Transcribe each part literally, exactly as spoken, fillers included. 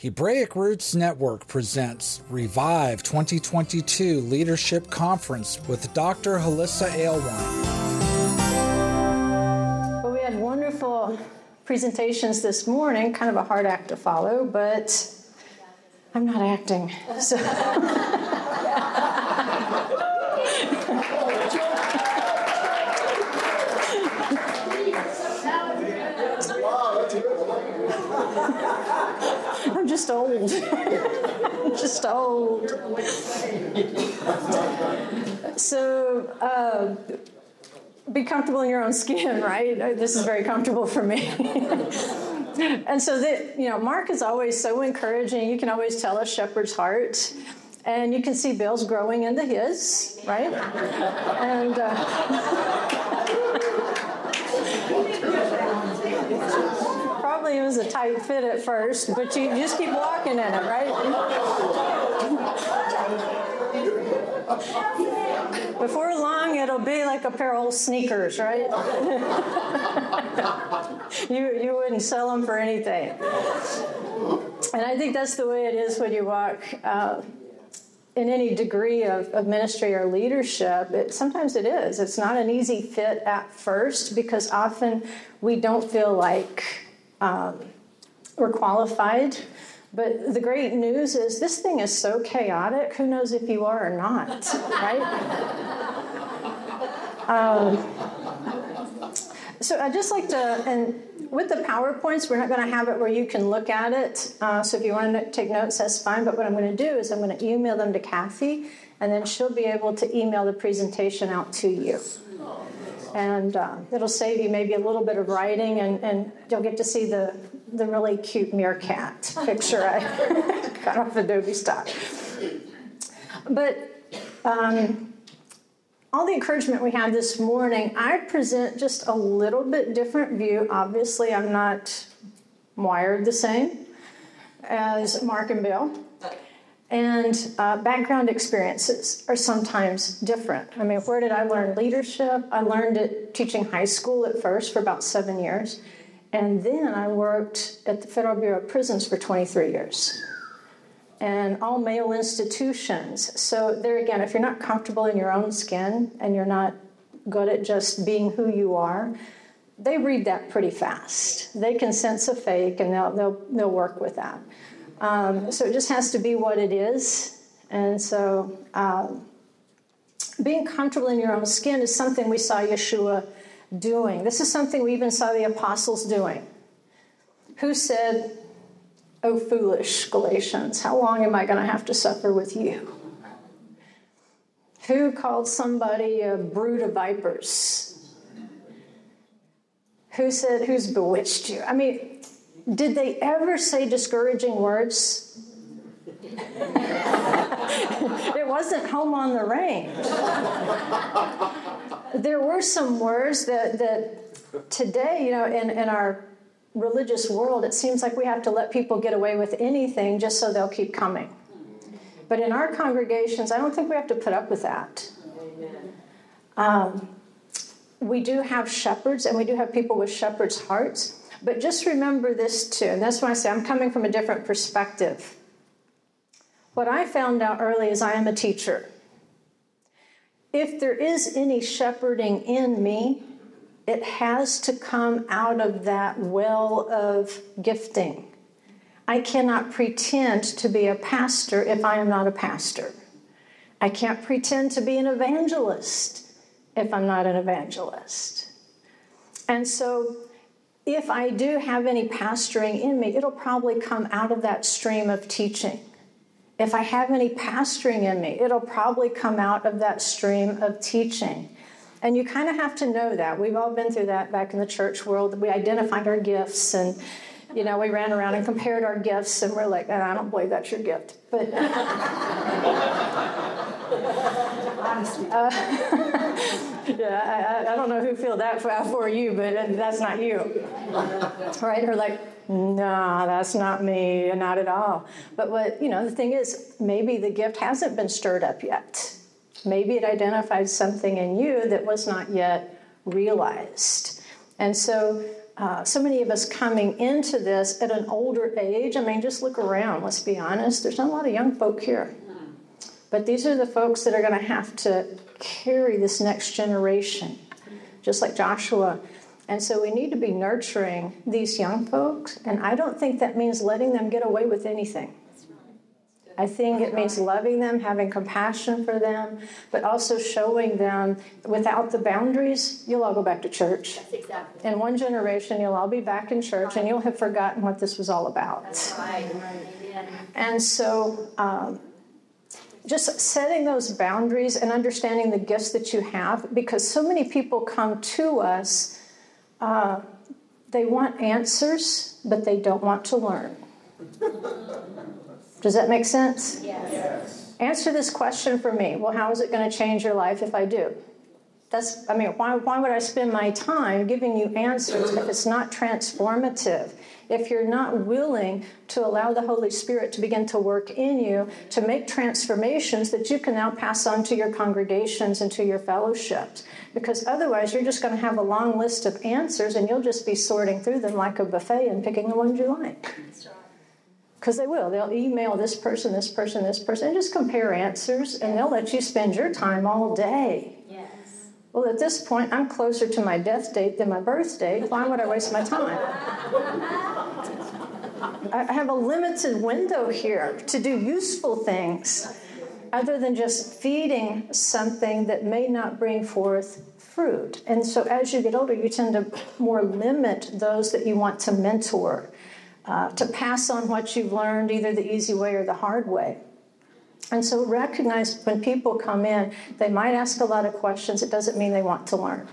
Hebraic Roots Network presents Revive twenty twenty-two Leadership Conference with Doctor Halissa Aylwine. Well, we had wonderful presentations this morning, kind of a hard act to follow, but I'm not acting. So. I'm just old. I'm just old. So, uh, be comfortable in your own skin, right? This is very comfortable for me. And so, that, you know, Mark is always so encouraging. You can always tell a shepherd's heart. And you can see Bill's growing into his, right? And... Uh, Probably it was a tight fit at first, but you just keep walking in it, right? Before long, it'll be like a pair of old sneakers, right? you you wouldn't sell them for anything. And I think that's the way it is when you walk uh, in any degree of, of ministry or leadership. It, sometimes it is. It's not an easy fit at first because often we don't feel like Um, we're qualified, but the great news is this thing is so chaotic, who knows if you are or not, right? um, so I'd just like to, and with the PowerPoints, we're not going to have it where you can look at it, uh, so if you want to take notes, that's fine, but what I'm going to do is I'm going to email them to Kathy, and then she'll be able to email the presentation out to you. And uh, it'll save you maybe a little bit of writing, and, and you'll get to see the, the really cute meerkat picture I got off Adobe Stock. But um, all the encouragement we had this morning, I present just a little bit different view. Obviously, I'm not wired the same as Mark and Bill. And uh, background experiences are sometimes different. I mean, where did I learn leadership? I learned it teaching high school at first for about seven years. And then I worked at the Federal Bureau of Prisons for twenty-three years. And all male institutions. So there again, if you're not comfortable in your own skin and you're not good at just being who you are, they read that pretty fast. They can sense a fake and they'll, they'll, they'll work with that. Um, so it just has to be what it is. And so um, being comfortable in your own skin is something we saw Yeshua doing. This is something we even saw the apostles doing. Who said, "O foolish Galatians, how long am I going to have to suffer with you?" Who called somebody a brood of vipers? Who said, "Who's bewitched you?" I mean, did they ever say discouraging words? It wasn't home on the range. There were some words that, that today, you know, in, in our religious world, it seems like we have to let people get away with anything just so they'll keep coming. But in our congregations, I don't think we have to put up with that. Um, we do have shepherds, and we do have people with shepherds' hearts. But just remember this too, and that's why I say I'm coming from a different perspective. What I found out early is I am a teacher. If there is any shepherding in me, it has to come out of that well of gifting. I cannot pretend to be a pastor if I am not a pastor. I can't pretend to be an evangelist if I'm not an evangelist. And so if I do have any pastoring in me, it'll probably come out of that stream of teaching. If I have any pastoring in me, it'll probably come out of that stream of teaching. And you kind of have to know that. We've all been through that back in the church world. We identified our gifts, and, you know, we ran around and compared our gifts, and we're like, oh, I don't believe that's your gift. But uh, yeah, I, I don't know who feel that for you, but that's not you. Right? Or like, no, that's not me, not at all. But what, you know, the thing is, maybe the gift hasn't been stirred up yet. Maybe it identified something in you that was not yet realized. And so uh, so many of us coming into this at an older age. I mean, just look around, let's be honest. There's not a lot of young folk here. But these are the folks that are going to have to carry this next generation, just like Joshua. And so we need to be nurturing these young folks. And I don't think that means letting them get away with anything. I think it means loving them, having compassion for them, but also showing them without the boundaries, you'll all go back to church. That's exactly. In one generation, you'll all be back in church, and you'll have forgotten what this was all about. That's right. Amen. And so um, just setting those boundaries and understanding the gifts that you have, because so many people come to us, uh, they want answers, but they don't want to learn. Does that make sense? Yes. Yes. Answer this question for me. Well, how is it going to change your life if I do? That's, I mean, why, why would I spend my time giving you answers if it's not transformative? If you're not willing to allow the Holy Spirit to begin to work in you, to make transformations that you can now pass on to your congregations and to your fellowships. Because otherwise, you're just going to have a long list of answers, and you'll just be sorting through them like a buffet and picking the ones you like. That's right. Because they will. They'll email this person, this person, this person, and just compare answers, and they'll let you spend your time all day. Yes. Well, at this point, I'm closer to my death date than my birth date. Why would I waste my time? I have a limited window here to do useful things other than just feeding something that may not bring forth fruit. And so as you get older, you tend to more limit those that you want to mentor. Uh, to pass on what you've learned, either the easy way or the hard way. And so recognize when people come in, they might ask a lot of questions. It doesn't mean they want to learn.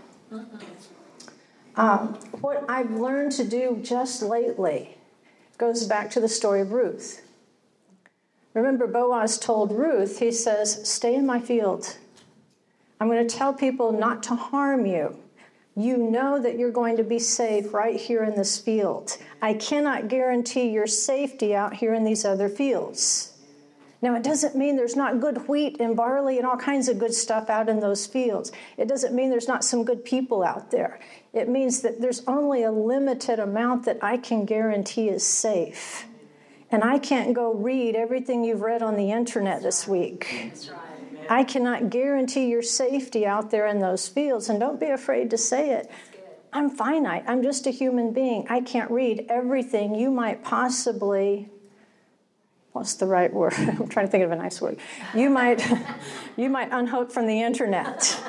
Um, what I've learned to do just lately goes back to the story of Ruth. Remember, Boaz told Ruth, he says, stay in my field. I'm going to tell people not to harm you. You know that you're going to be safe right here in this field. I cannot guarantee your safety out here in these other fields. Now, it doesn't mean there's not good wheat and barley and all kinds of good stuff out in those fields. It doesn't mean there's not some good people out there. It means that there's only a limited amount that I can guarantee is safe. And I can't go read everything you've read on the internet this week. That's right. I cannot guarantee your safety out there in those fields, and don't be afraid to say it. I'm finite. I'm just a human being. I can't read everything you might possibly, what's the right word? I'm trying to think of a nice word. You might, you might unhook from the internet.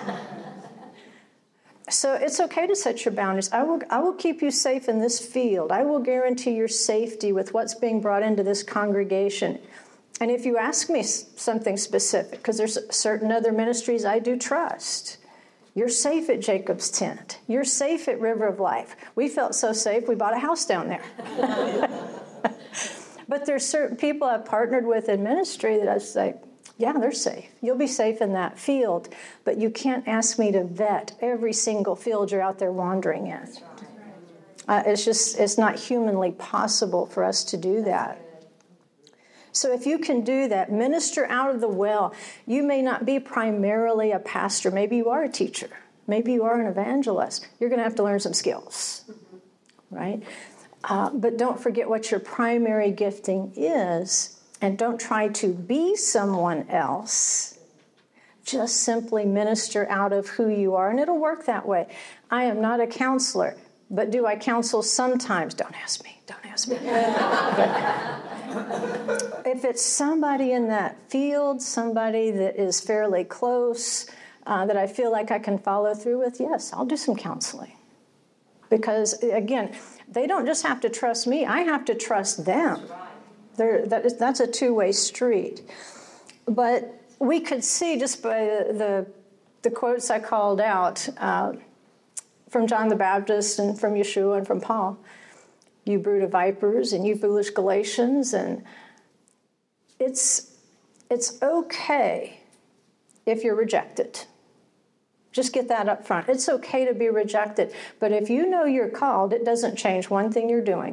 So it's okay to set your boundaries. I will, I will keep you safe in this field. I will guarantee your safety with what's being brought into this congregation. And if you ask me something specific, because there's certain other ministries I do trust, you're safe at Jacob's Tent. You're safe at River of Life. We felt so safe, we bought a house down there. But there's certain people I've partnered with in ministry that I say, yeah, they're safe. You'll be safe in that field. But you can't ask me to vet every single field you're out there wandering in. Uh, it's just, it's not humanly possible for us to do that. So if you can do that, minister out of the well. You may not be primarily a pastor. Maybe you are a teacher. Maybe you are an evangelist. You're going to have to learn some skills, right? Uh, but don't forget what your primary gifting is, and don't try to be someone else. Just simply minister out of who you are, and it'll work that way. I am not a counselor, but do I counsel sometimes? Don't ask me. Don't ask me. But, if it's somebody in that field, somebody that is fairly close, uh, that I feel like I can follow through with, yes, I'll do some counseling. Because, again, they don't just have to trust me. I have to trust them. They're, that is, that's a two-way street. But we could see just by the, the, the quotes I called out uh, from John the Baptist and from Yeshua and from Paul, you brood of vipers, and you foolish Galatians, and it's it's okay if you're rejected. Just get that up front. It's okay to be rejected, but if you know you're called, it doesn't change one thing you're doing.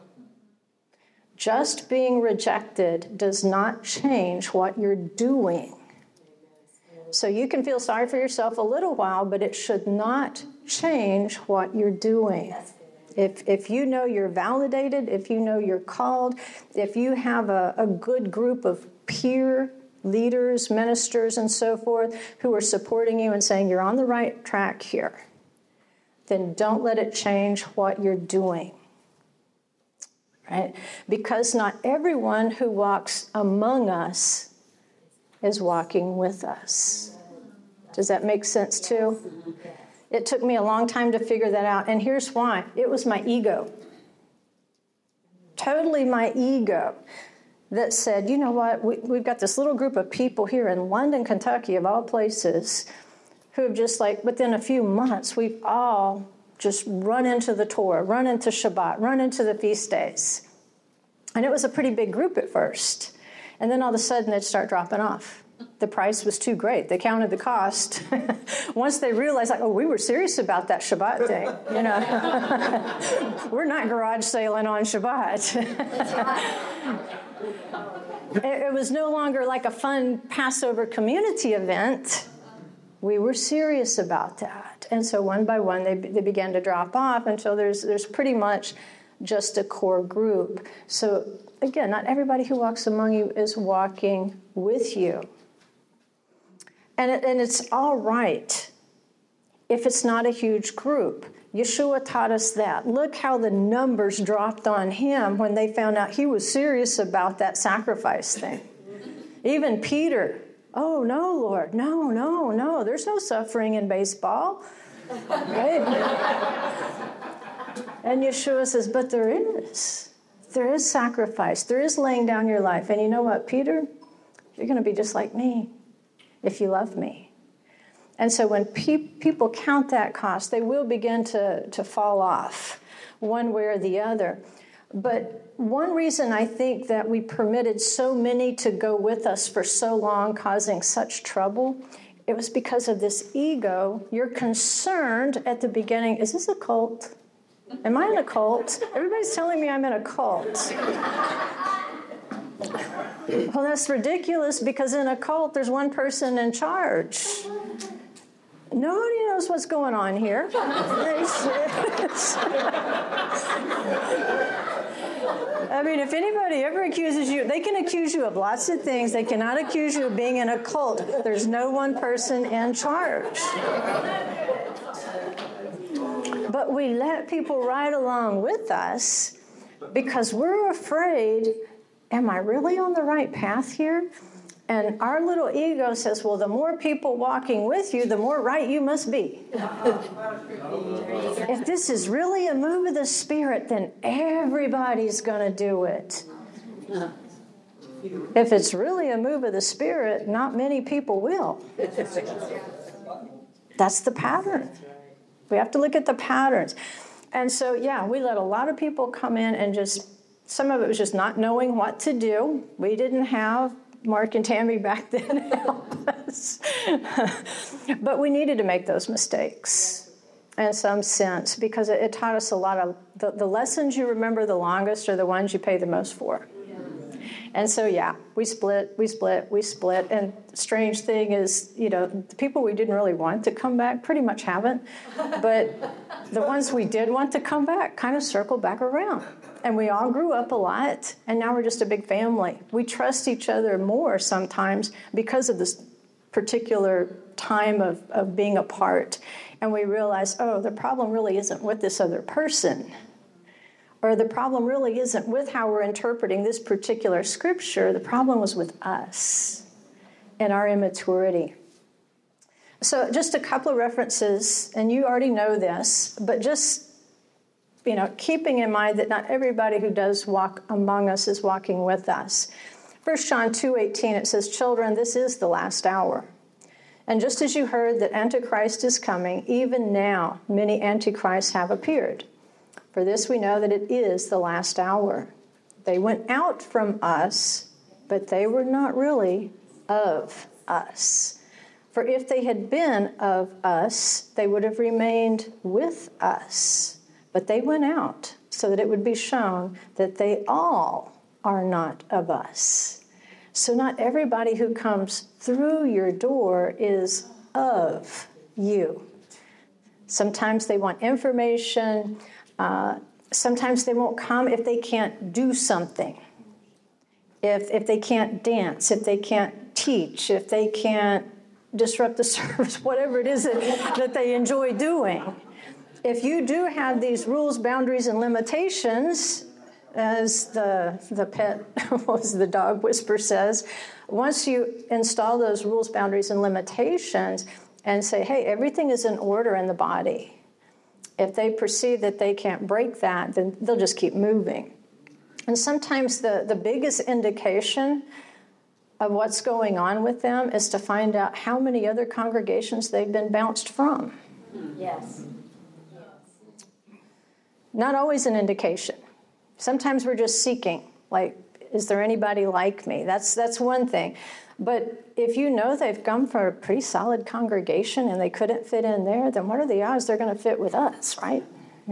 Just being rejected does not change what you're doing. So you can feel sorry for yourself a little while, but it should not change what you're doing. If if you know you're validated, if you know you're called, if you have a, a good group of peer leaders, ministers, and so forth who are supporting you and saying you're on the right track here, then don't let it change what you're doing. Right? Because not everyone who walks among us is walking with us. Does that make sense too? It took me a long time to figure that out, and here's why. It was my ego. Totally my ego that said, you know what, we, we've got this little group of people here in London, Kentucky, of all places, who have just like, within a few months, we've all just run into the Torah, run into Shabbat, run into the feast days. And it was a pretty big group at first. And then all of a sudden, they'd start dropping off. The price was too great. They counted the cost. Once they realized, like, oh, we were serious about that Shabbat thing. You know, we're not garage sailing on Shabbat. it, it was no longer like a fun Passover community event. We were serious about that. And so one by one, they they began to drop off until there's there's pretty much just a core group. So again, not everybody who walks among you is walking with you. And, it, and it's all right if it's not a huge group. Yeshua taught us that. Look how the numbers dropped on him when they found out he was serious about that sacrifice thing. Even Peter, oh, no, Lord, no, no, no, there's no suffering in baseball. Right? And Yeshua says, but there is. There is sacrifice. There is laying down your life. And you know what, Peter? You're going to be just like me if you love me. And so when pe- people count that cost, they will begin to, to fall off one way or the other. But one reason I think that we permitted so many to go with us for so long, causing such trouble, it was because of this ego. You're concerned at the beginning, is this a cult? Am I in a cult? Everybody's telling me I'm in a cult. Well, that's ridiculous because in a cult, there's one person in charge. Nobody knows what's going on here. I mean, if anybody ever accuses you, they can accuse you of lots of things. They cannot accuse you of being in a cult. There's no one person in charge. But we let people ride along with us because we're afraid, am I really on the right path here? And our little ego says, well, the more people walking with you, the more right you must be. If this is really a move of the Spirit, then everybody's going to do it. If it's really a move of the Spirit, not many people will. That's the pattern. We have to look at the patterns. And so, yeah, we let a lot of people come in and just, some of it was just not knowing what to do. We didn't have Mark and Tammy back then to help us. But we needed to make those mistakes in some sense because it, it taught us a lot of, the, the lessons you remember the longest are the ones you pay the most for. And so, yeah, we split, we split, we split. And the strange thing is, you know, the people we didn't really want to come back pretty much haven't. But the ones we did want to come back kind of circled back around. And we all grew up a lot, and now we're just a big family. We trust each other more sometimes because of this particular time of, of being apart. And we realize, oh, the problem really isn't with this other person. Or the problem really isn't with how we're interpreting this particular scripture. The problem was with us and our immaturity. So just a couple of references, and you already know this, but just, you know, keeping in mind that not everybody who does walk among us is walking with us. First John two eighteen, it says, children, this is the last hour. And just as you heard that Antichrist is coming, even now many Antichrists have appeared. For this we know that it is the last hour. They went out from us, but they were not really of us. For if they had been of us, they would have remained with us. But they went out so that it would be shown that they all are not of us. So not everybody who comes through your door is of you. Sometimes they want information. Uh, sometimes they won't come if they can't do something. If if they can't dance, if they can't teach, if they can't disrupt the service, whatever it is that, that they enjoy doing. If you do have these rules, boundaries, and limitations, as the the pet, what was the dog whisperer says, once you install those rules, boundaries, and limitations and say, hey, everything is in order in the body, if they perceive that they can't break that, then they'll just keep moving. And sometimes the, the biggest indication of what's going on with them is to find out how many other congregations they've been bounced from. Yes. Not always an indication. Sometimes we're just seeking, like, is there anybody like me? That's that's one thing. But if you know they've come from a pretty solid congregation and they couldn't fit in there, then what are the odds they're going to fit with us, right?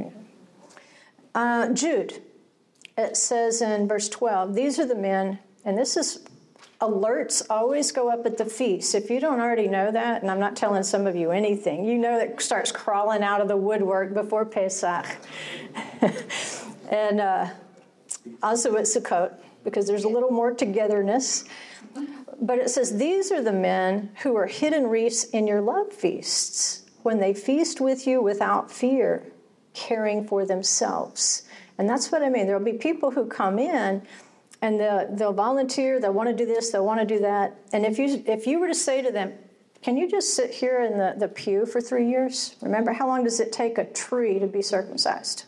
Uh, Jude, it says in verse twelve, these are the men, and this is alerts always go up at the feast. If you don't already know that, and I'm not telling some of you anything, you know that starts crawling out of the woodwork before Pesach. and uh, also at Sukkot, because there's a little more togetherness. But it says, these are the men who are hidden reefs in your love feasts, when they feast with you without fear, caring for themselves. And that's what I mean. There'll be people who come in, and they'll, they'll volunteer, they'll want to do this, they'll want to do that. And if you if you were to say to them, can you just sit here in the, the pew for three years? Remember, how long does it take a tree to be circumcised?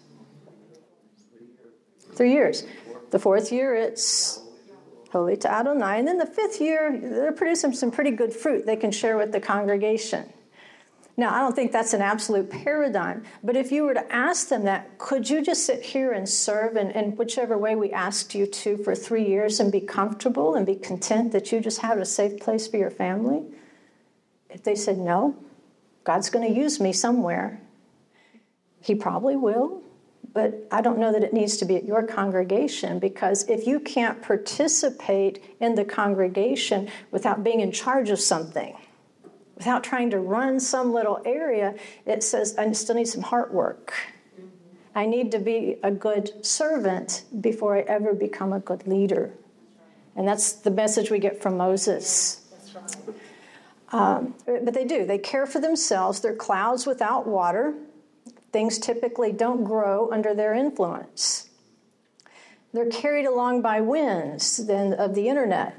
Three years. The fourth year, it's holy to Adonai. And then the fifth year, they're producing some pretty good fruit they can share with the congregation. Now, I don't think that's an absolute paradigm, but if you were to ask them that, could you just sit here and serve in, in whichever way we asked you to for three years and be comfortable and be content that you just have a safe place for your family? If they said, no, God's going to use me somewhere, he probably will, but I don't know that it needs to be at your congregation, because if you can't participate in the congregation without being in charge of something, without trying to run some little area, it says, I still need some heart work. I need to be a good servant before I ever become a good leader. And that's the message we get from Moses. Um, but they do. They care for themselves. They're clouds without water. Things typically don't grow under their influence. They're carried along by winds then of the internet.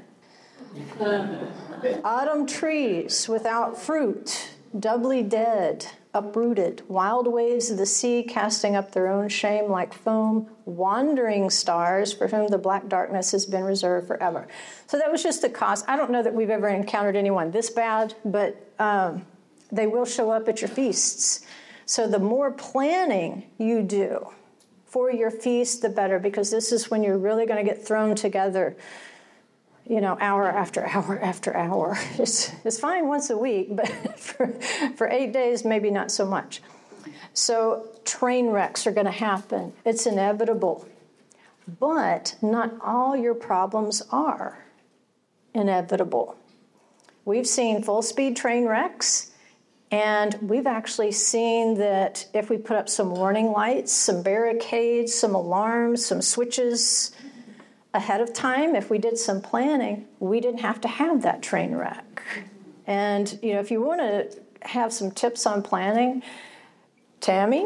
Autumn trees without fruit, doubly dead, uprooted, wild waves of the sea casting up their own shame like foam, wandering stars for whom the black darkness has been reserved forever. So that was just the cost. I don't know that we've ever encountered anyone this bad, but um, they will show up at your feasts. So the more planning you do for your feast, the better, because this is when you're really going to get thrown together, you know, hour after hour after hour. It's, it's fine once a week, but for, for eight days, maybe not so much. So train wrecks are going to happen. It's inevitable. But not all your problems are inevitable. We've seen full-speed train wrecks, and we've actually seen that if we put up some warning lights, some barricades, some alarms, some switches ahead of time, if we did some planning, we didn't have to have that train wreck. And, you know, if you want to have some tips on planning, Tammy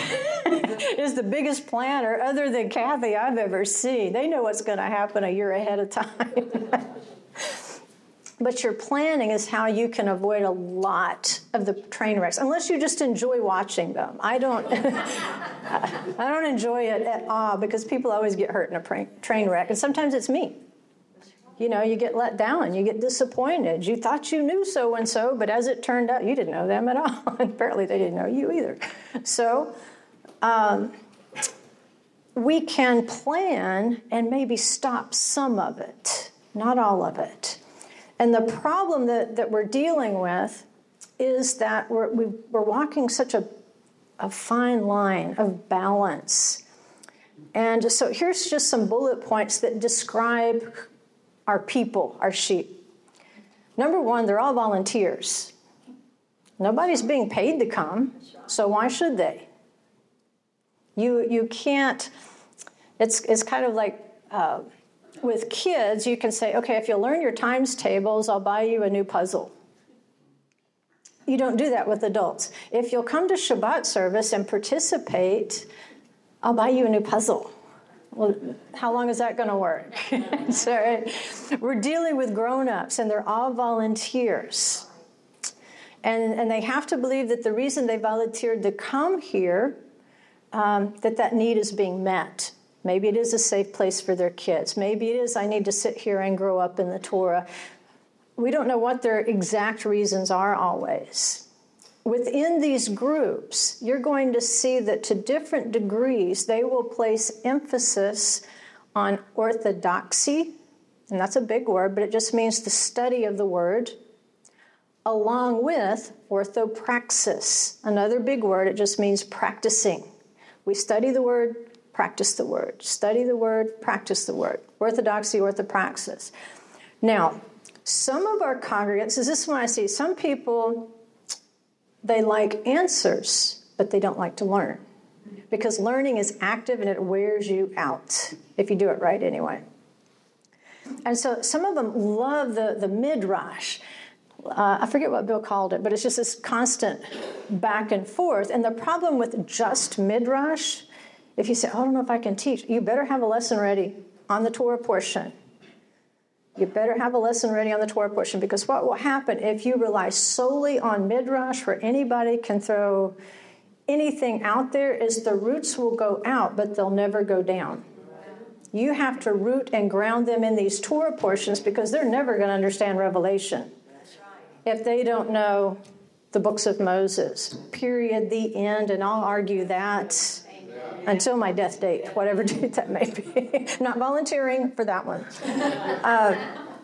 is the biggest planner, other than Kathy, I've ever seen. They know what's going to happen a year ahead of time. But your planning is how you can avoid a lot of the train wrecks, unless you just enjoy watching them. I don't I don't enjoy it at all, because people always get hurt in a train wreck, and sometimes it's me. You know, you get let down, you get disappointed. You thought you knew so-and-so, but as it turned out, you didn't know them at all. And apparently they didn't know you either. So um, we can plan and maybe stop some of it, not all of it. And the problem that, that we're dealing with is that we're, we, we're walking such a, a fine line of balance. And so here's just some bullet points that describe our people, our sheep. Number one, they're all volunteers. Nobody's being paid to come, so why should they? You you can't, it's, it's kind of like uh, with kids, you can say, okay, if you'll learn your times tables, I'll buy you a new puzzle. You don't do that with adults. If you'll come to Shabbat service and participate, I'll buy you a new puzzle. Well, how long is that going to work? So we're dealing with grown-ups, and they're all volunteers. And, and they have to believe that the reason they volunteered to come here, um, that that need is being met. Maybe it is a safe place for their kids. Maybe it is, I need to sit here and grow up in the Torah. We don't know what their exact reasons are always. Within these groups, you're going to see that to different degrees, they will place emphasis on orthodoxy, and that's a big word, but it just means the study of the word, along with orthopraxis, another big word, it just means practicing. We study the word, practice the word. Study the word, practice the word. Orthodoxy, orthopraxis. Now, some of our congregants, this is what I see, some people, they like answers, but they don't like to learn. Because learning is active and it wears you out, if you do it right anyway. And so some of them love the, the midrash. Uh, I forget what Bill called it, but it's just this constant back and forth. And the problem with just midrash, if you say, oh, I don't know if I can teach, you better have a lesson ready on the Torah portion. You better have a lesson ready on the Torah portion, because what will happen if you rely solely on midrash, where anybody can throw anything out there, is the roots will go out, but they'll never go down. You have to root and ground them in these Torah portions, because they're never going to understand Revelation if they don't know the books of Moses, period, the end, and I'll argue that until my death date, whatever date that may be. Not volunteering for that one. Uh,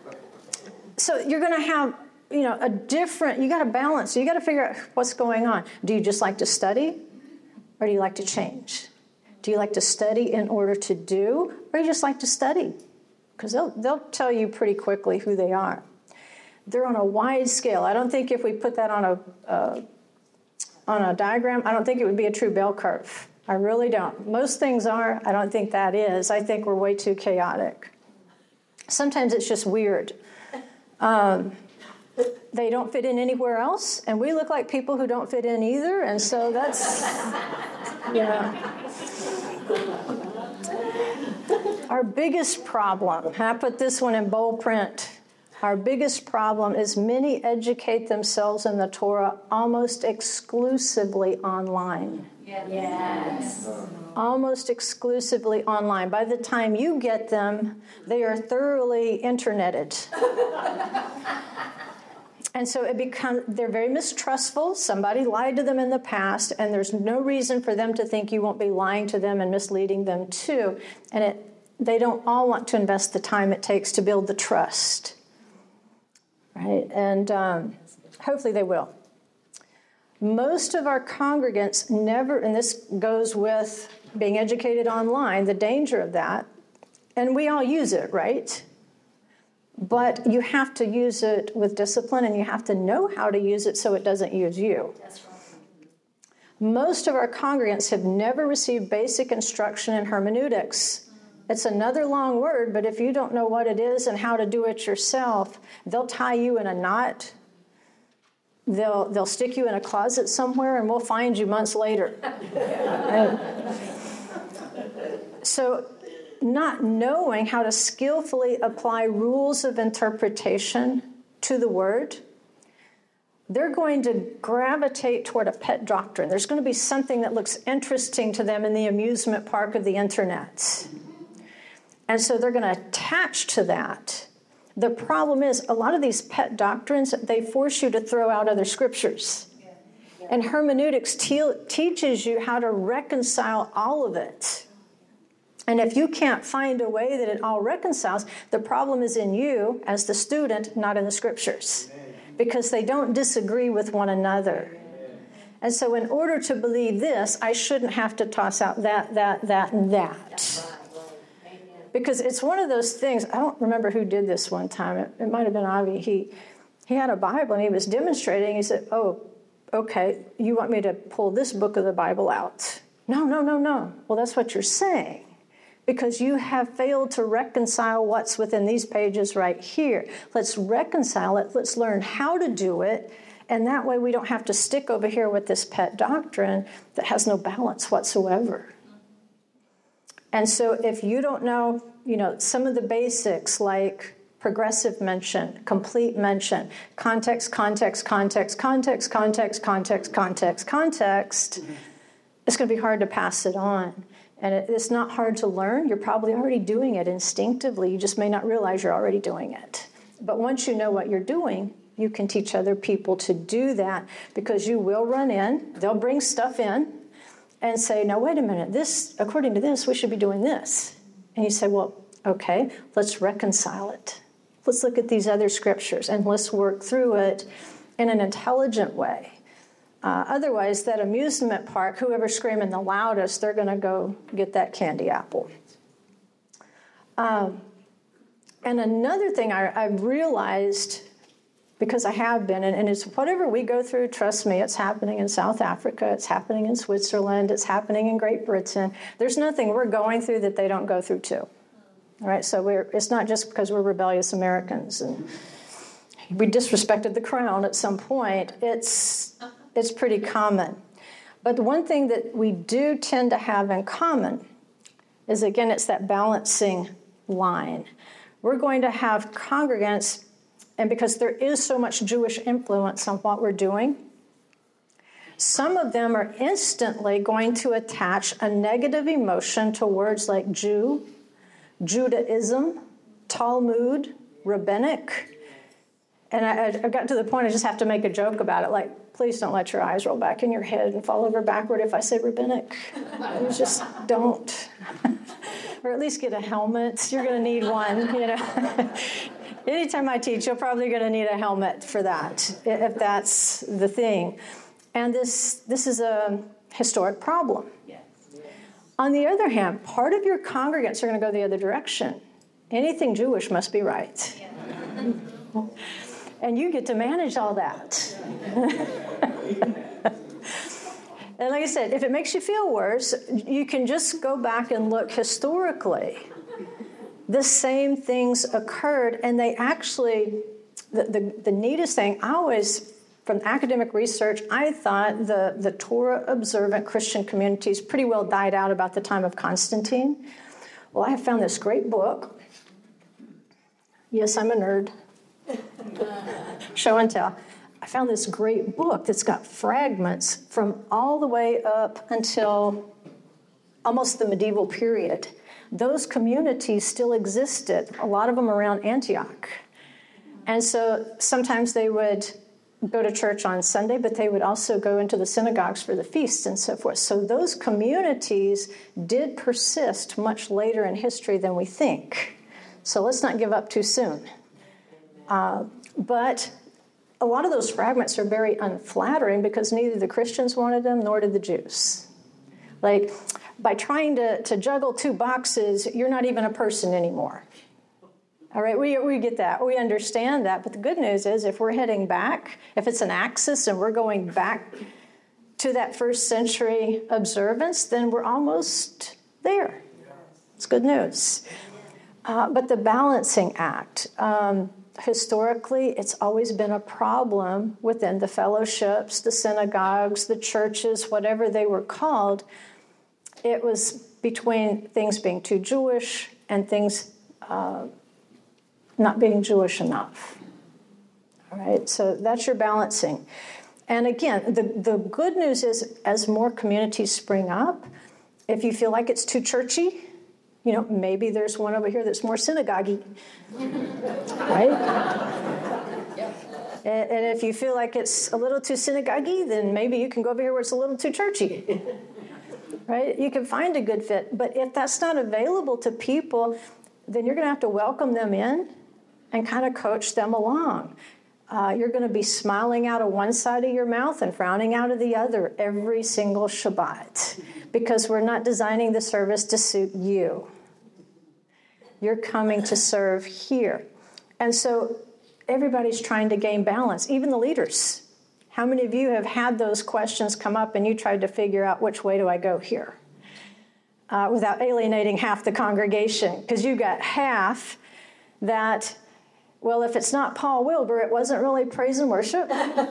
so you're going to have, you know, a different, you got to balance. You got to figure out what's going on. Do you just like to study, or do you like to change? Do you like to study in order to do, or do you just like to study? Because they'll, they'll tell you pretty quickly who they are. They're on a wide scale. I don't think if we put that on a uh, on a diagram, I don't think it would be a true bell curve. I really don't. Most things are. I don't think that is. I think we're way too chaotic. Sometimes it's just weird. Um, they don't fit in anywhere else, and we look like people who don't fit in either, and so that's, yeah. Our biggest problem, and I put this one in bold print, our biggest problem is many educate themselves in the Torah almost exclusively online. Yes. Almost exclusively online. By the time you get them, they are thoroughly interneted. And so it becomes, they're very mistrustful. Somebody lied to them in the past, and there's no reason for them to think you won't be lying to them and misleading them too. And it, they don't all want to invest the time it takes to build the trust. Right? And um, hopefully they will. Most of our congregants never, and this goes with being educated online, the danger of that, and we all use it, right? But you have to use it with discipline, and you have to know how to use it so it doesn't use you. That's right. Most of our congregants have never received basic instruction in hermeneutics. It's another long word, but if you don't know what it is and how to do it yourself, they'll tie you in a knot. They'll they'll stick you in a closet somewhere, and we'll find you months later. Right? So not knowing how to skillfully apply rules of interpretation to the word, they're going to gravitate toward a pet doctrine. There's going to be something that looks interesting to them in the amusement park of the internet. And so they're going to attach to that. The problem is, a lot of these pet doctrines, they force you to throw out other scriptures. And hermeneutics te- teaches you how to reconcile all of it. And if you can't find a way that it all reconciles, the problem is in you as the student, not in the scriptures. Because they don't disagree with one another. And so in order to believe this, I shouldn't have to toss out that, that, that, and that. Because it's one of those things, I don't remember who did this one time. It, it might have been Avi. He he had a Bible, and he was demonstrating. He said, oh, okay, you want me to pull this book of the Bible out. No, no, no, no. Well, that's what you're saying, because you have failed to reconcile what's within these pages right here. Let's reconcile it. Let's learn how to do it. And that way we don't have to stick over here with this pet doctrine that has no balance whatsoever. And so if you don't know, you know, some of the basics like progressive mention, complete mention, context, context, context, context, context, context, context, context, it's going to be hard to pass it on. And it, it's not hard to learn. You're probably already doing it instinctively. You just may not realize you're already doing it. But once you know what you're doing, you can teach other people to do that, because you will run in, they'll bring stuff in and say, no, wait a minute, this, according to this, we should be doing this. And you say, well, okay, let's reconcile it. Let's look at these other scriptures and let's work through it in an intelligent way. Uh, otherwise, that amusement park, whoever's screaming the loudest, they're going to go get that candy apple. Um, and another thing I, I realized, because I have been, and, and it's whatever we go through, trust me, it's happening in South Africa, it's happening in Switzerland, it's happening in Great Britain. There's nothing we're going through that they don't go through too. All right, so we're, it's not just because we're rebellious Americans and we disrespected the crown at some point. It's, it's pretty common. But the one thing that we do tend to have in common is, again, it's that balancing line. We're going to have congregants, and because there is so much Jewish influence on what we're doing, some of them are instantly going to attach a negative emotion to words like Jew, Judaism, Talmud, rabbinic. And I, I got to the point I just have to make a joke about it, like, please don't let your eyes roll back in your head and fall over backward if I say rabbinic. You just don't. Or at least get a helmet. You're going to need one, you know. Anytime I teach, you're probably going to need a helmet for that, if that's the thing. And this this is a historic problem. Yes. On the other hand, part of your congregants are going to go the other direction. Anything Jewish must be right. Yeah. And you get to manage all that. And like I said, if it makes you feel worse, you can just go back and look historically. The same things occurred, and they actually, the, the, the neatest thing, I always, from academic research, I thought the, the Torah-observant Christian communities pretty well died out about the time of Constantine. Well, I have found this great book. Yes, I'm a nerd. Show and tell. I found this great book that's got fragments from all the way up until almost the medieval period. Those communities still existed, a lot of them around Antioch. And so sometimes they would go to church on Sunday, but they would also go into the synagogues for the feasts and so forth. So those communities did persist much later in history than we think. So let's not give up too soon. Uh, but a lot of those fragments are very unflattering because neither the Christians wanted them nor did the Jews. Like, by trying to, to juggle two boxes, you're not even a person anymore. All right, we, we get that. We understand that. But the good news is if we're heading back, if it's an axis and we're going back to that first century observance, then we're almost there. It's good news. Uh, but the balancing act, um, historically, it's always been a problem within the fellowships, the synagogues, the churches, whatever they were called. It was between things being too Jewish and things uh, not being Jewish enough. All right, so that's your balancing. And again, the, the good news is as more communities spring up, if you feel like it's too churchy, you know, maybe there's one over here that's more synagogue-y, right? And, and if you feel like it's a little too synagogue-y, then maybe you can go over here where it's a little too churchy, right? You can find a good fit. But if that's not available to people, then you're going to have to welcome them in and kind of coach them along. Uh, you're going to be smiling out of one side of your mouth and frowning out of the other every single Shabbat because we're not designing the service to suit you. You're coming to serve here. And so everybody's trying to gain balance. Even the leaders How many of you have had those questions come up and you tried to figure out which way do I go here uh, without alienating half the congregation? Because you got half that, well, if it's not Paul Wilbur, it wasn't really praise and worship.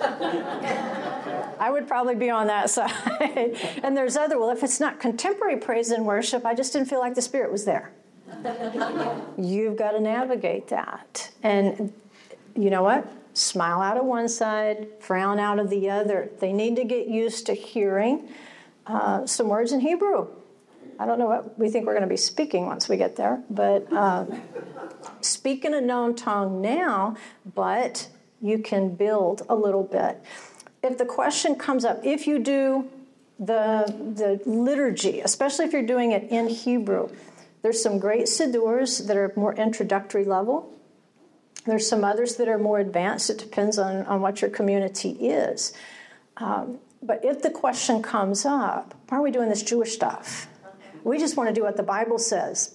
I would probably be on that side. And there's other, well, if it's not contemporary praise and worship, I just didn't feel like the Spirit was there. You've got to navigate that. And you know what? Smile out of one side, frown out of the other. They need to get used to hearing uh, some words in Hebrew. I don't know what we think we're going to be speaking once we get there, but uh, speak in a known tongue now, but you can build a little bit. If the question comes up, if you do the, the liturgy, especially if you're doing it in Hebrew, there's some great sidurs that are more introductory level. There's some others that are more advanced. It depends on, on what your community is. Um, but if the question comes up, why are we doing this Jewish stuff? We just want to do what the Bible says.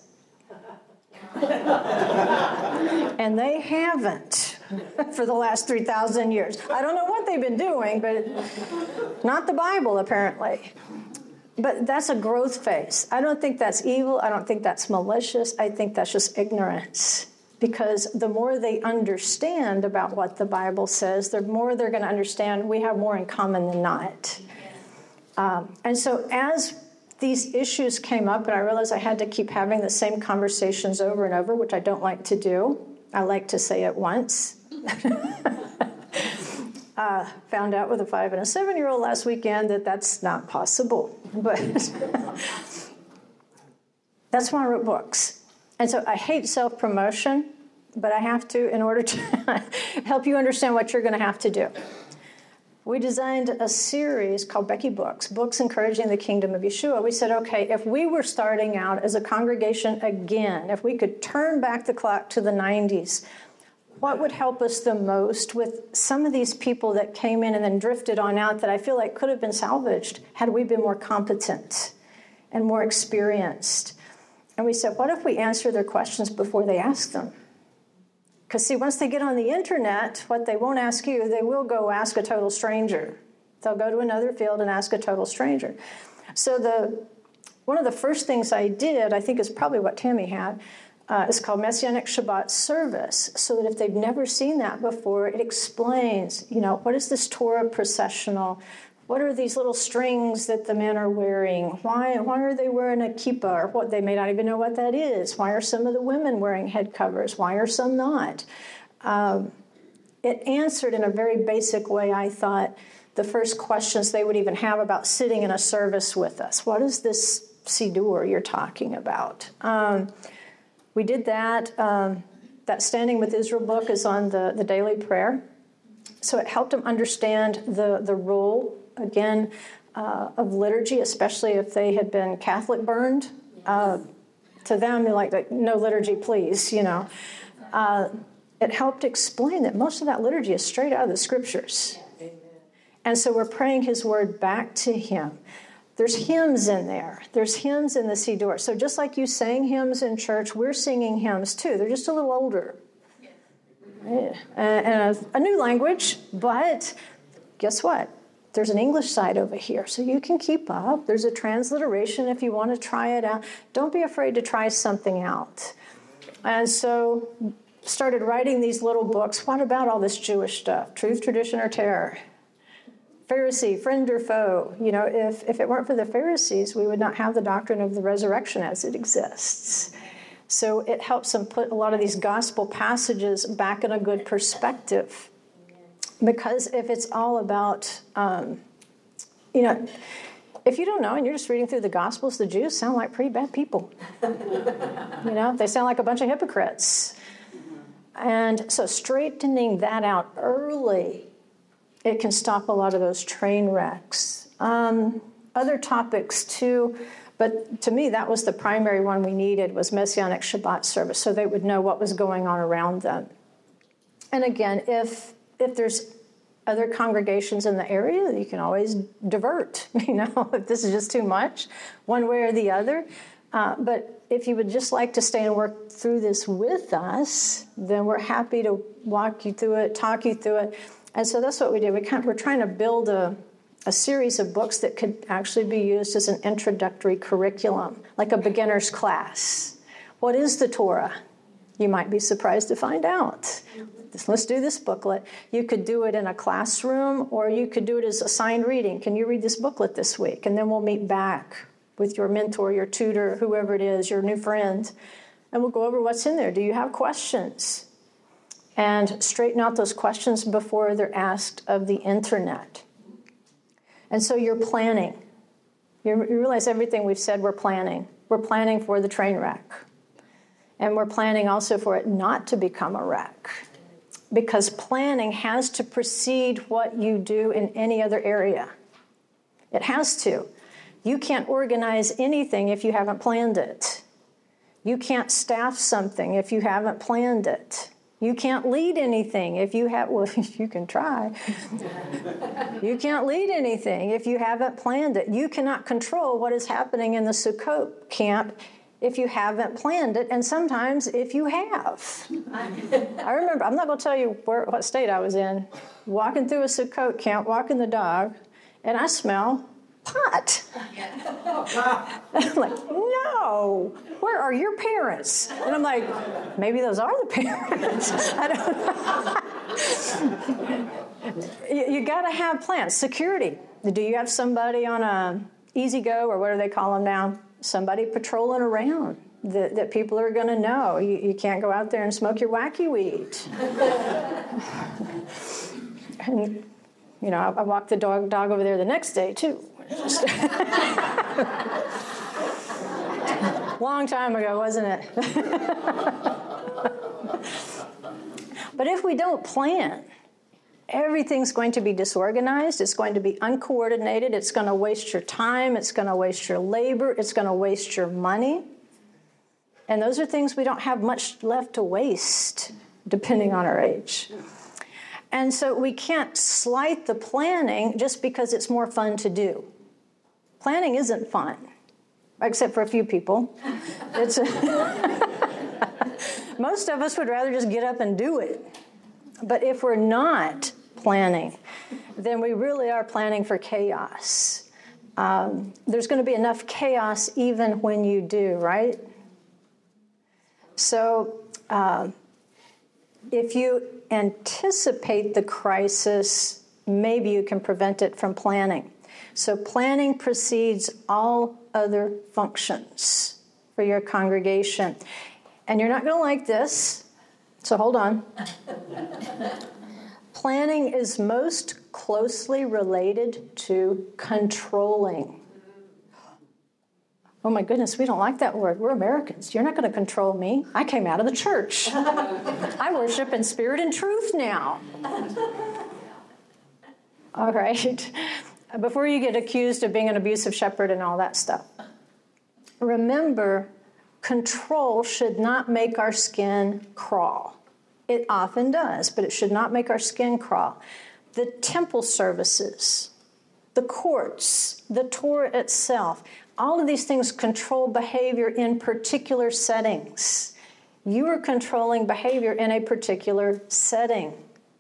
And they haven't for the last three thousand years. I don't know what they've been doing, but not the Bible, apparently. But that's a growth phase. I don't think that's evil. I don't think that's malicious. I think that's just ignorance. Because the more they understand about what the Bible says, the more they're going to understand we have more in common than not. Um, and so as these issues came up, and I realized I had to keep having the same conversations over and over, which I don't like to do. I like to say it once. uh, found out with a five and a seven-year-old last weekend that that's not possible. But that's why I wrote books. And so I hate self-promotion, but I have to in order to help you understand what you're going to have to do. We designed a series called Becky Books, Books Encouraging the Kingdom of Yeshua. We said, okay, if we were starting out as a congregation again, if we could turn back the clock to the nineties, what would help us the most with some of these people that came in and then drifted on out that I feel like could have been salvaged had we been more competent and more experienced? And we said, what if we answer their questions before they ask them? Because, see, once they get on the internet, what they won't ask you, they will go ask a total stranger. They'll go to another field and ask a total stranger. So the one of the first things I did, I think is probably what Tammy had, uh, is called Messianic Shabbat Service, so that if they've never seen that before, it explains, you know, what is this Torah processional? What are these little strings that the men are wearing? Why, why are they wearing a kippah? Or what, they may not even know what that is. Why are some of the women wearing head covers? Why are some not? Um, it answered in a very basic way, I thought, the first questions they would even have about sitting in a service with us. What is this Siddur you're talking about? Um, we did that. Um, that Standing with Israel book is on the, the daily prayer. So it helped them understand the, the role, again, uh, of liturgy, especially if they had been Catholic burned. Uh, to them, they're like, no liturgy, please, you know. Uh, it helped explain that most of that liturgy is straight out of the Scriptures. Amen. And so we're praying His Word back to Him. There's hymns in there. There's hymns in the Siddur. So just like you sang hymns in church, we're singing hymns too. They're just a little older. Yeah. And a, a new language, but guess what? There's an English side over here, so you can keep up. There's a transliteration if you want to try it out. Don't be afraid to try something out. And so started writing these little books. What about all this Jewish stuff? Truth, tradition, or terror? Pharisee, friend or foe? You know, if, if it weren't for the Pharisees, we would not have the doctrine of the resurrection as it exists. So it helps them put a lot of these gospel passages back in a good perspective. Because if it's all about, um, you know, if you don't know and you're just reading through the Gospels, the Jews sound like pretty bad people. You know, they sound like a bunch of hypocrites. And so straightening that out early, it can stop a lot of those train wrecks. Um, other topics too, but to me that was the primary one we needed, was Messianic Shabbat service, so they would know what was going on around them. And again, if if there's other congregations in the area, you can always divert, you know, if this is just too much, one way or the other. Uh, but if you would just like to stay and work through this with us, then we're happy to walk you through it, talk you through it. And so that's what we did. We kind of, we're trying to build a, a series of books that could actually be used as an introductory curriculum, like a beginner's class. What is the Torah? You might be surprised to find out. Let's do this booklet. You could do it in a classroom, or you could do it as assigned reading. Can you read this booklet this week? And then we'll meet back with your mentor, your tutor, whoever it is, your new friend, and we'll go over what's in there. Do you have questions? And straighten out those questions before they're asked of the internet. And so you're planning. You realize everything we've said we're planning. We're planning for the train wreck. And we're planning also for it not to become a wreck. Because planning has to precede what you do in any other area. It has to. You can't organize anything if you haven't planned it. You can't staff something if you haven't planned it. You can't lead anything if you have, well, you can try. You can't lead anything if you haven't planned it. You cannot control what is happening in the Sukkot camp if you haven't planned it, and sometimes if you have. I remember, I'm not going to tell you where, what state I was in, walking through a Sukkot camp, walking the dog, and I smell pot. And I'm like, no, where are your parents? And I'm like, maybe those are the parents. I don't know. you you got to have plans. Security. Do you have somebody on a Easy Go, or what do they call them now? Somebody patrolling around that, that people are going to know. You, you can't go out there and smoke your wacky weed. And, you know, I, I walked the dog dog over there the next day, too. Long time ago, wasn't it? But if we don't plan, everything's going to be disorganized. It's going to be uncoordinated. It's going to waste your time. It's going to waste your labor. It's going to waste your money. And those are things we don't have much left to waste, depending on our age. And so we can't slight the planning just because it's more fun to do. Planning isn't fun, except for a few people. It's most of us would rather just get up and do it. But if we're not planning, then we really are planning for chaos. Um, there's going to be enough chaos even when you do, right? So uh, if you anticipate the crisis, maybe you can prevent it from planning. So planning precedes all other functions for your congregation. And you're not going to like this, so hold on. Planning is most closely related to controlling. Oh my goodness, we don't like that word. We're Americans. You're not going to control me. I came out of the church. I worship in spirit and truth now. All right. Before you get accused of being an abusive shepherd and all that stuff, remember, control should not make our skin crawl. It often does, but it should not make our skin crawl. The temple services, the courts, the Torah itself, all of these things control behavior in particular settings. You are controlling behavior in a particular setting.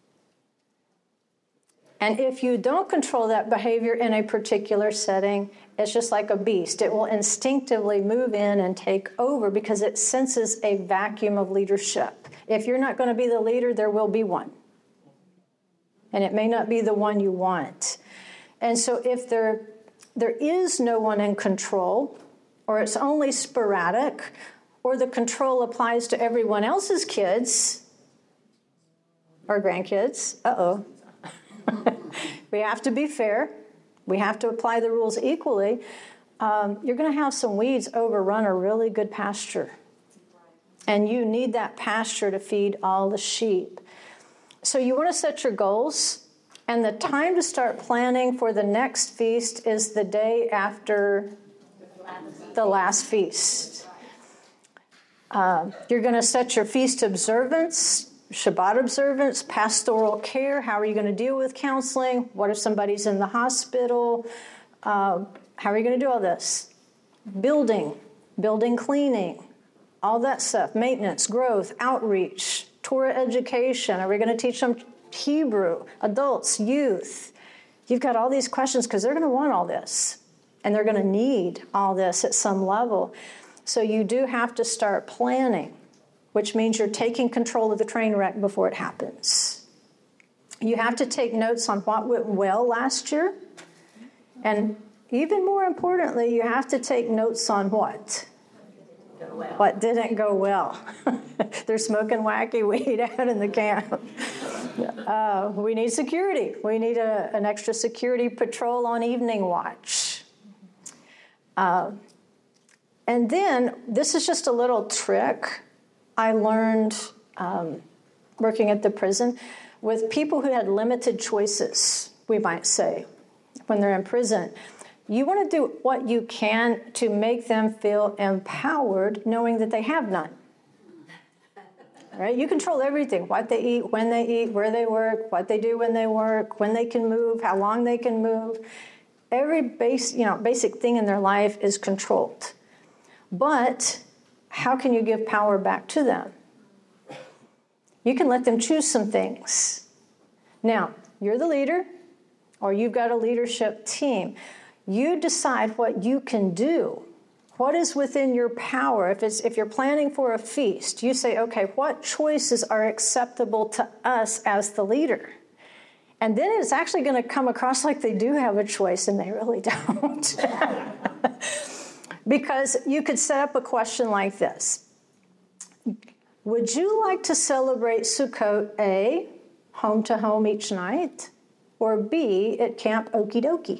And if you don't control that behavior in a particular setting, it's just like a beast. It will instinctively move in and take over because it senses a vacuum of leadership. If you're not going to be the leader, there will be one. And it may not be the one you want. And so if there, there is no one in control, or it's only sporadic, or the control applies to everyone else's kids or grandkids, uh-oh. We have to be fair. We have to apply the rules equally. Um, you're going to have some weeds overrun a really good pasture. And you need that pasture to feed all the sheep. So you want to set your goals. And the time to start planning for the next feast is the day after the last feast. Uh, you're going to set your feast observance, Shabbat observance, pastoral care. How are you going to deal with counseling? What if somebody's in the hospital? Uh, how are you going to do all this? Building, building cleaning, all that stuff. Maintenance, growth, outreach, Torah education. Are we going to teach them Hebrew, adults, youth. You've got all these questions because they're going to want all this. And they're going to need all this at some level. So you do have to start planning, which means you're taking control of the train wreck before it happens. You have to take notes on what went well last year. And even more importantly, you have to take notes on what? Well. What didn't go well. They're smoking wacky weed out in the camp. Uh, we need security. We need a, an extra security patrol on evening watch. Uh, and then, this is just a little trick I learned um, working at the prison with people who had limited choices, we might say, when they're in prison. You want to do what you can to make them feel empowered, knowing that they have none. Right? You control everything, what they eat, when they eat, where they work, what they do when they work, when they can move, how long they can move. Every base, you know, basic thing in their life is controlled. But how can you give power back to them? You can let them choose some things. Now, you're the leader, or you've got a leadership team. You decide what you can do. What is within your power? If it's if you're planning for a feast, you say, okay, what choices are acceptable to us as the leader? And then it's actually going to come across like they do have a choice, and they really don't. Because you could set up a question like this. Would you like to celebrate Sukkot A, home to home each night, or B, at Camp Okie Dokie?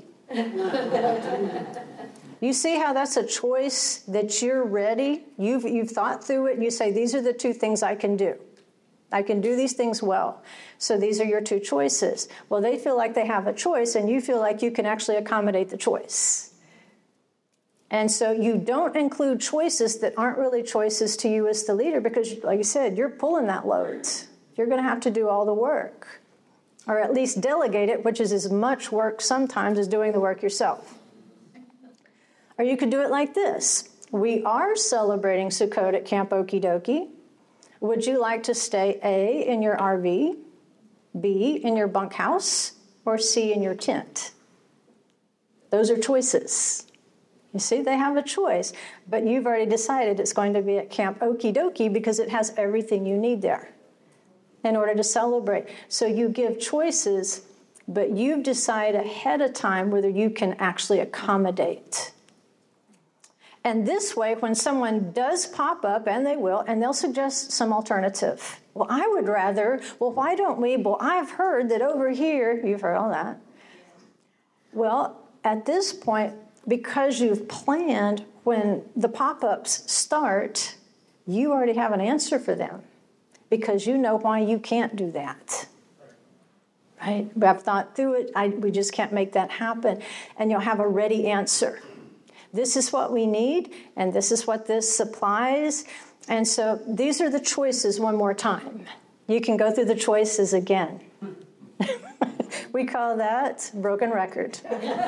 You see how that's a choice that you're ready? You've, you've thought through it, and you say, these are the two things I can do. I can do these things well. So these are your two choices. Well, they feel like they have a choice, and you feel like you can actually accommodate the choice. And so you don't include choices that aren't really choices to you as the leader because, like you said, you're pulling that load. You're going to have to do all the work, or at least delegate it, which is as much work sometimes as doing the work yourself. Or you could do it like this. We are celebrating Sukkot at Camp Okie Dokie. Would you like to stay A, in your R V, B, in your bunkhouse, or C, in your tent? Those are choices. You see, they have a choice, but you've already decided it's going to be at Camp Okie Dokie because it has everything you need there in order to celebrate. So you give choices, but you've decided ahead of time whether you can actually accommodate. And this way, when someone does pop up, and they will, and they'll suggest some alternative. Well, I would rather, well, why don't we? Well, I've heard that over here, you've heard all that. Well, at this point, because you've planned, when the pop-ups start, you already have an answer for them because you know why you can't do that. Right? I've thought through it. I, we just can't make that happen. And you'll have a ready answer. This is what we need, and this is what this supplies. And so these are the choices one more time. You can go through the choices again. We call that broken record.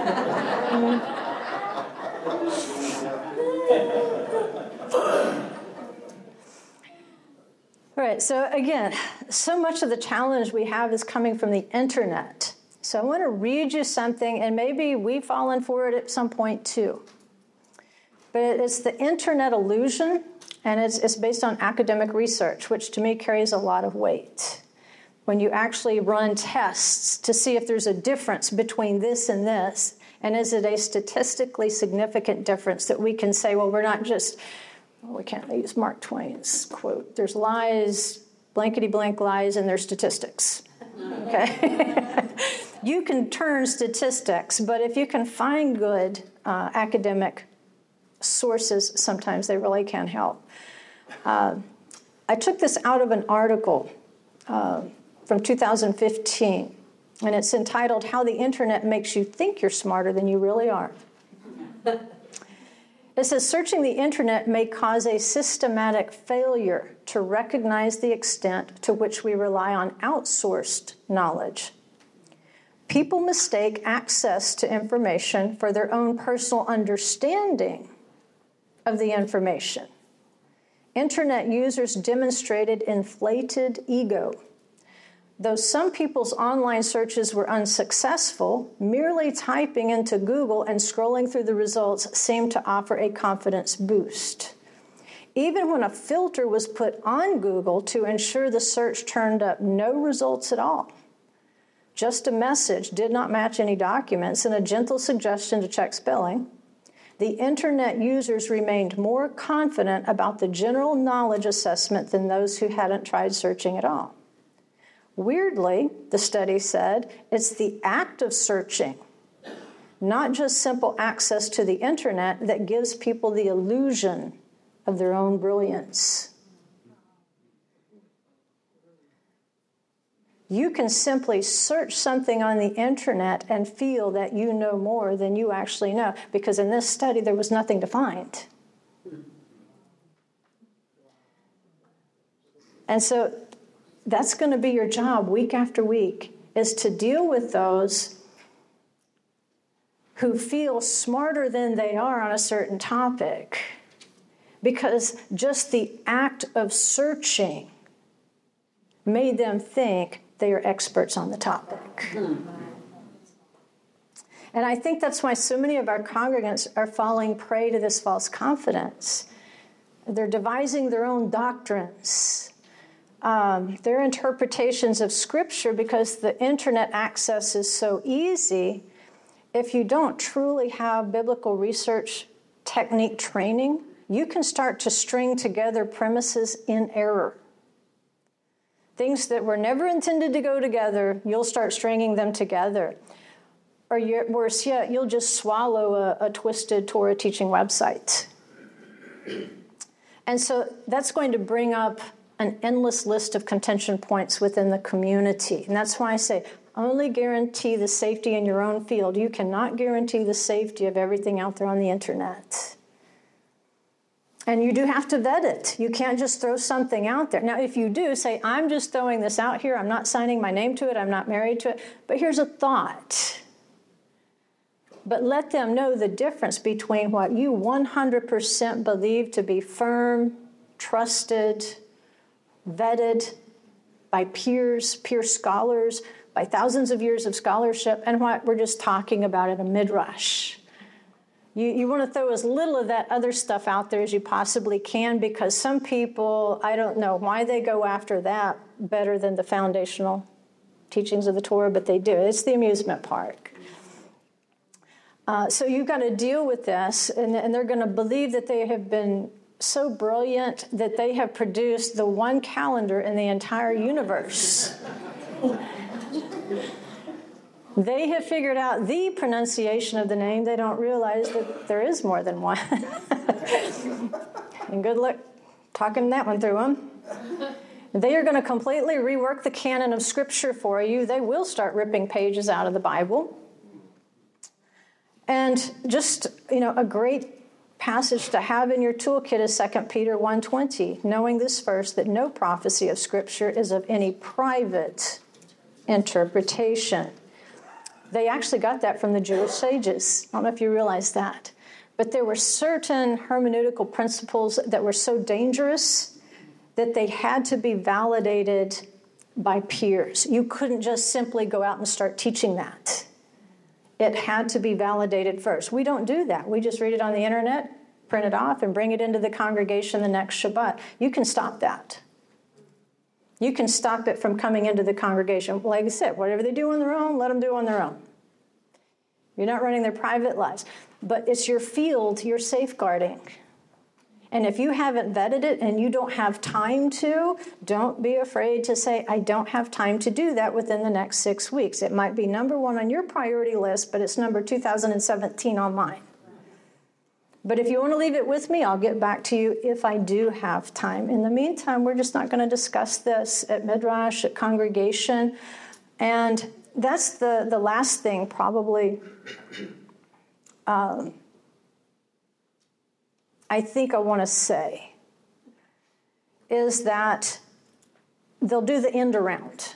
All right, so again, so much of the challenge we have is coming from the internet. So I want to read you something, and maybe we've fallen for it at some point too. But it's the internet illusion, and it's, it's based on academic research, which to me carries a lot of weight. When you actually run tests to see if there's a difference between this and this, and is it a statistically significant difference that we can say, well, we're not just, well, we can't use Mark Twain's quote, there's lies, blankety-blank lies, and there's statistics. Okay? You can turn statistics, but if you can find good uh, academic sources, sometimes they really can help. Uh, I took this out of an article uh, from two thousand fifteen, and it's entitled, How the Internet Makes You Think You're Smarter Than You Really Are. It says, searching the internet may cause a systematic failure to recognize the extent to which we rely on outsourced knowledge. People mistake access to information for their own personal understanding of the information. Internet users demonstrated inflated ego, Though some people's online searches were unsuccessful, merely typing into Google and scrolling through the results seemed to offer a confidence boost. Even when a filter was put on Google to ensure the search turned up no results at all, just a message did not match any documents and a gentle suggestion to check spelling, the internet users remained more confident about the general knowledge assessment than those who hadn't tried searching at all. Weirdly, the study said, it's the act of searching, not just simple access to the internet, that gives people the illusion of their own brilliance. You can simply search something on the internet and feel that you know more than you actually know, because in this study there was nothing to find. And so that's going to be your job week after week, is to deal with those who feel smarter than they are on a certain topic, because just the act of searching made them think they are experts on the topic. And I think that's why so many of our congregants are falling prey to this false confidence. They're devising their own doctrines, um, their interpretations of Scripture, because the internet access is so easy. If you don't truly have biblical research technique training, you can start to string together premises in error. Things that were never intended to go together, you'll start stringing them together. Or worse yet, you'll just swallow a, a twisted Torah teaching website. And so that's going to bring up an endless list of contention points within the community. And that's why I say, only guarantee the safety in your own field. You cannot guarantee the safety of everything out there on the internet. And you do have to vet it. You can't just throw something out there. Now, if you do, say, I'm just throwing this out here. I'm not signing my name to it. I'm not married to it. But here's a thought. But let them know the difference between what you one hundred percent believe to be firm, trusted, vetted by peers, peer scholars, by thousands of years of scholarship, and what we're just talking about at a midrash. You, you want to throw as little of that other stuff out there as you possibly can, because some people, I don't know why they go after that better than the foundational teachings of the Torah, but they do. It's the amusement park. Uh, so you've got to deal with this, and, and they're going to believe that they have been so brilliant that they have produced the one calendar in the entire universe. They have figured out the pronunciation of the name. They don't realize that there is more than one. And good luck talking that one through them. They are going to completely rework the canon of Scripture for you. They will start ripping pages out of the Bible. And just, you know, a great passage to have in your toolkit is Second Peter one twenty, knowing this first, that no prophecy of Scripture is of any private interpretation. They actually got that from the Jewish sages. I don't know if you realize that. But there were certain hermeneutical principles that were so dangerous that they had to be validated by peers. You couldn't just simply go out and start teaching that. It had to be validated first. We don't do that. We just read it on the internet, print it off, and bring it into the congregation the next Shabbat. You can stop that. You can stop it from coming into the congregation. Like I said, whatever they do on their own, let them do on their own. You're not running their private lives. But it's your field you're safeguarding. And if you haven't vetted it and you don't have time to, don't be afraid to say, I don't have time to do that within the next six weeks. It might be number one on your priority list, but it's number two thousand seventeen on mine. But if you want to leave it with me, I'll get back to you if I do have time. In the meantime, we're just not going to discuss this at Midrash, at congregation. And that's the, the last thing probably um, I think I want to say is that they'll do the end around.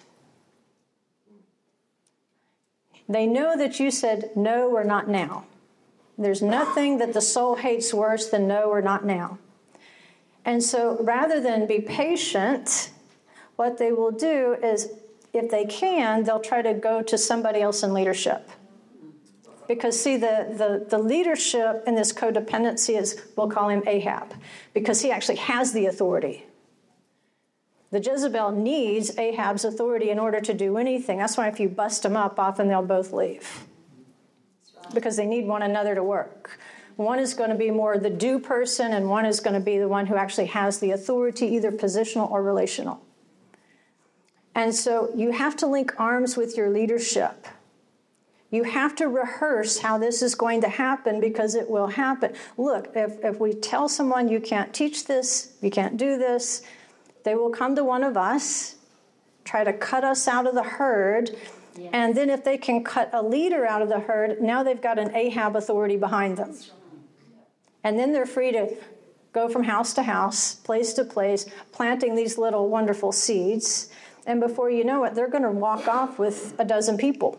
They know that you said no or not now. There's nothing that the soul hates worse than no or not now. And so rather than be patient, what they will do is if they can, they'll try to go to somebody else in leadership. Because, see, the, the, the leadership in this codependency is, we'll call him Ahab, because he actually has the authority. The Jezebel needs Ahab's authority in order to do anything. That's why if you bust them up, often they'll both leave. Because they need one another to work. One is going to be more the do person, and one is going to be the one who actually has the authority, either positional or relational. And so you have to link arms with your leadership. You have to rehearse how this is going to happen, because it will happen. Look, if, if we tell someone you can't teach this, you can't do this, they will come to one of us, try to cut us out of the herd, yeah. And then if they can cut a leader out of the herd, now they've got an Ahab authority behind them. And then they're free to go from house to house, place to place, planting these little wonderful seeds. And before you know it, they're going to walk off with a dozen people.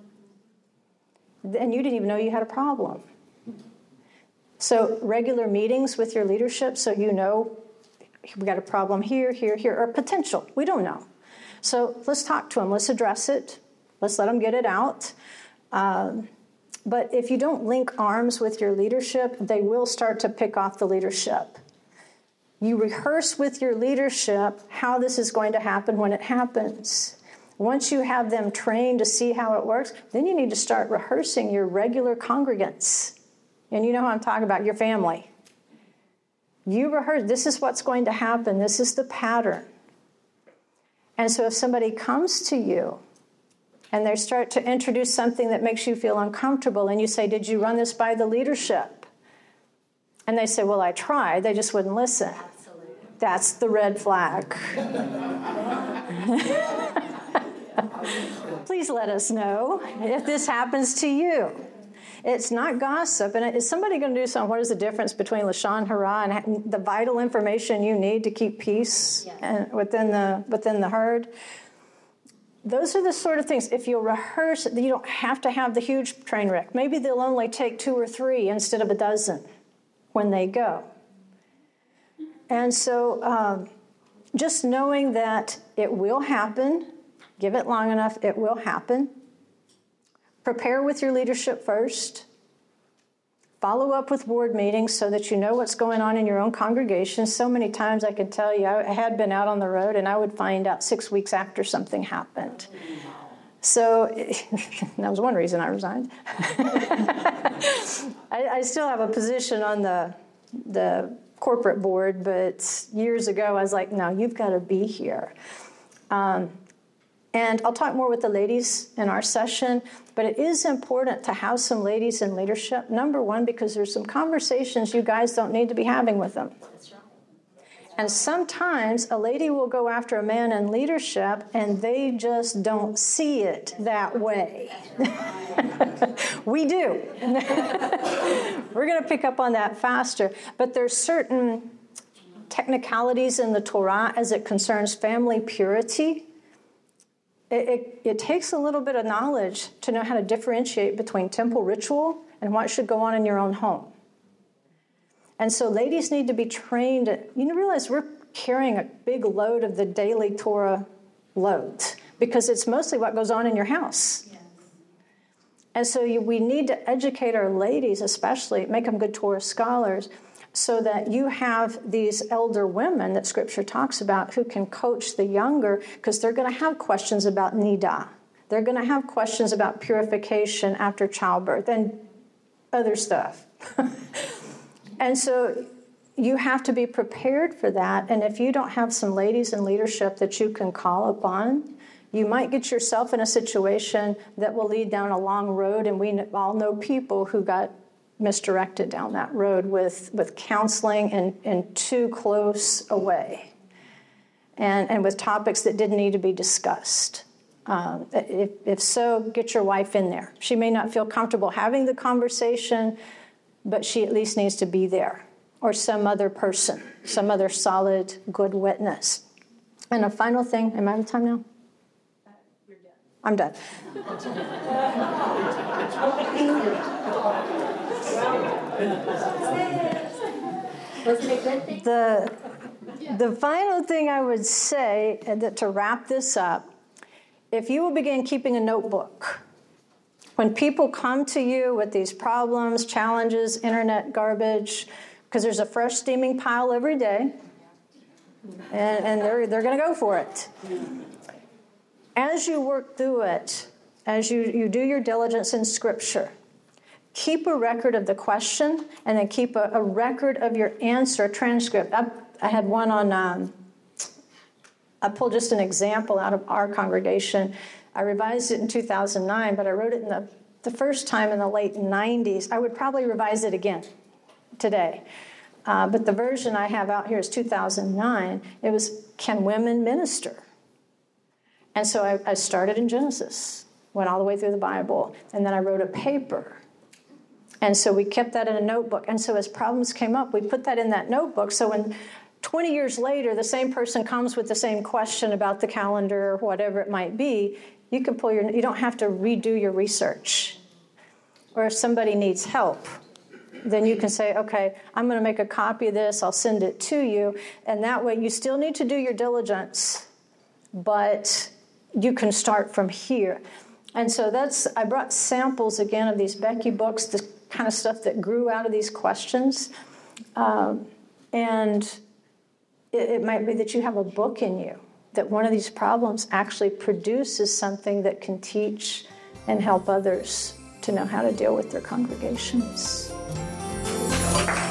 And you didn't even know you had a problem. So regular meetings with your leadership, so you know we got a problem here, here, here, or potential. We don't know. So let's talk to them. Let's address it. Let's let them get it out. Um, but if you don't link arms with your leadership, they will start to pick off the leadership. You rehearse with your leadership how this is going to happen when it happens. Once you have them trained to see how it works, then you need to start rehearsing your regular congregants. And you know how I'm talking about, your family. You rehearse, this is what's going to happen. This is the pattern. And so if somebody comes to you and they start to introduce something that makes you feel uncomfortable, and you say, did you run this by the leadership? And they say, well, I tried. They just wouldn't listen. Absolutely. That's the red flag. Please let us know if this happens to you. It's not gossip. And is somebody going to do something? What is the difference between Lashon Hara and the vital information you need to keep peace yes. and within the within the herd? Those are the sort of things, if you'll rehearse, you don't have to have the huge train wreck. Maybe they'll only take two or three instead of a dozen when they go. And so um, just knowing that it will happen, give it long enough, it will happen. Prepare with your leadership first. Follow up with board meetings so that you know what's going on in your own congregation. So many times I can tell you, I had been out on the road and I would find out six weeks after something happened. So that was one reason I resigned. I, I still have a position on the the corporate board, but years ago I was like, no, you've got to be here. Um, And I'll talk more with the ladies in our session, but it is important to have some ladies in leadership. Number one, because there's some conversations you guys don't need to be having with them. That's right. And sometimes a lady will go after a man in leadership and they just don't see it that way. We do. We're going to pick up on that faster. But there's certain technicalities in the Torah as it concerns family purity. It, it, it takes a little bit of knowledge to know how to differentiate between temple ritual and what should go on in your own home. And so ladies need to be trained. You realize we're carrying a big load of the daily Torah load because it's mostly what goes on in your house. Yes. And so you, we need to educate our ladies, especially, make them good Torah scholars, so that you have these elder women that Scripture talks about who can coach the younger, because they're going to have questions about nidah. They're going to have questions about purification after childbirth and other stuff. And so you have to be prepared for that. And if you don't have some ladies in leadership that you can call upon, you might get yourself in a situation that will lead down a long road. And we all know people who got misdirected down that road with, with counseling and, and too close away, and, and with topics that didn't need to be discussed. Um, if, if so, get your wife in there. She may not feel comfortable having the conversation, but she at least needs to be there, or some other person, some other solid, good witness. And a final thing, am I out of time now? Uh, you're done. I'm done. Wasn't it a good thing? The, the final thing I would say, and that to wrap this up, if you will begin keeping a notebook, when people come to you with these problems, challenges, internet garbage, because there's a fresh steaming pile every day, and, and they're, they're going to go for it. As you work through it, as you, you do your diligence in Scripture, keep a record of the question, and then keep a, a record of your answer, a transcript. I, I had one on, um, I pulled just an example out of our congregation. I revised it in two thousand nine, but I wrote it in the, the first time in the late nineties. I would probably revise it again today. Uh, but the version I have out here is two thousand nine. It was, can women minister? And so I, I started in Genesis, went all the way through the Bible, and then I wrote a paper. And so we kept that in a notebook. And so as problems came up, we put that in that notebook. So when twenty years later, the same person comes with the same question about the calendar or whatever it might be, you can pull your, you don't have to redo your research. Or if somebody needs help, then you can say, okay, I'm going to make a copy of this, I'll send it to you. And that way you still need to do your diligence, but you can start from here. And so that's, I brought samples again of these Becky books, the kind of stuff that grew out of these questions. Um, and it, it might be that you have a book in you, that one of these problems actually produces something that can teach and help others to know how to deal with their congregations.